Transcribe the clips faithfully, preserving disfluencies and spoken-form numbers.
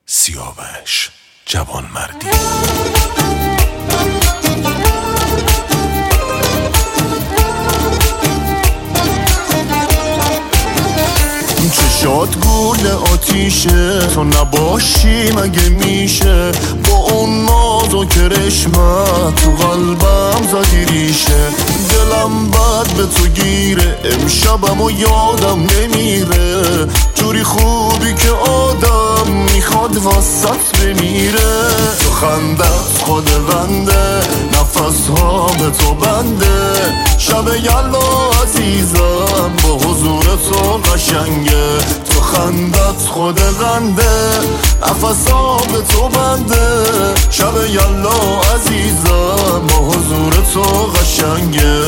سیاوش جوانمردی. چشات گل آتیشه، تو نباشی مگه میشه؟ با اون ناز و کرشمت تو قلبم زدی ریشه. دلم بد به تو گیره، امشبم و یادم نمیره. جوری خوبی که آدم میخواد واسط بمیره. تو خندت خود بنده، نفس ها به تو بنده. شب یلا عزیزم با حضور تو قشنگه. تو خندت خود بنده، نفس ها به تو بنده. شب یلا عزیزم با حضور تو قشنگه.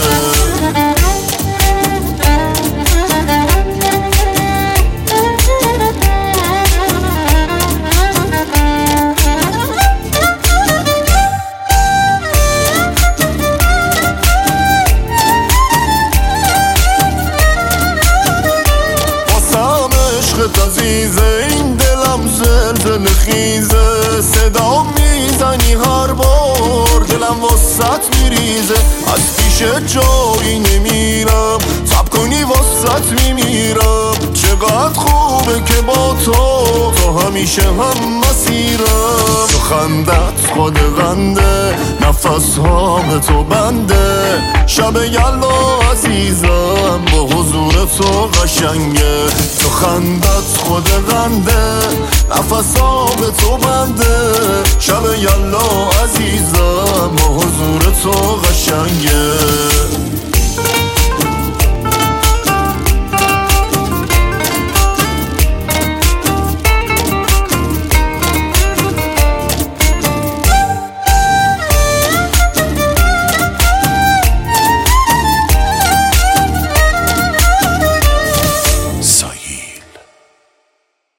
عزیزه این دلم زلزله خیزه. صدا میزنی هر بار دلم واسط میریزه. از پیش جایی نمیرم، تب کنی واسط میمیرم. چقدر خوبه که با تو تو همیشه هم مسیرم. تو خندت خود غنده، نفس ها به تو بنده. شب یلا عزیزم با حضور تو قشنگه. تو خندت خود غنده، نفس ها به تو بنده. شب یلا عزیزم با حضور تو قشنگه.